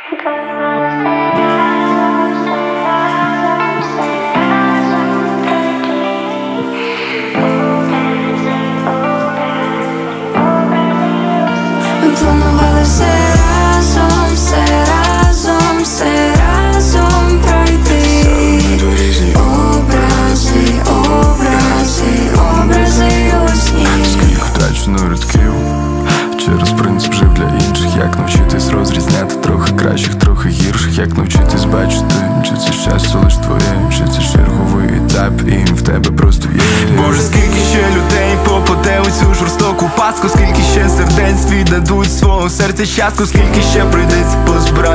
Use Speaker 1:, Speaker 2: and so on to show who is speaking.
Speaker 1: Ми планували все разом, все разом, все разом пройти. Образи, образи, образи у сні.
Speaker 2: Скільки втрачено рядків через принцип жив для інших. Як навчитись розрізняти трохи кращих, трохи гірших. Як навчитись бачити, чи це щастя лиш твоє, чи це черговий етап, і в тебе просто є. Боже, скільки ще людей попаде у цю жорстоку пастку. Скільки ще сердець віддадуть свого серця частку. Скільки ще прийдеться позбирати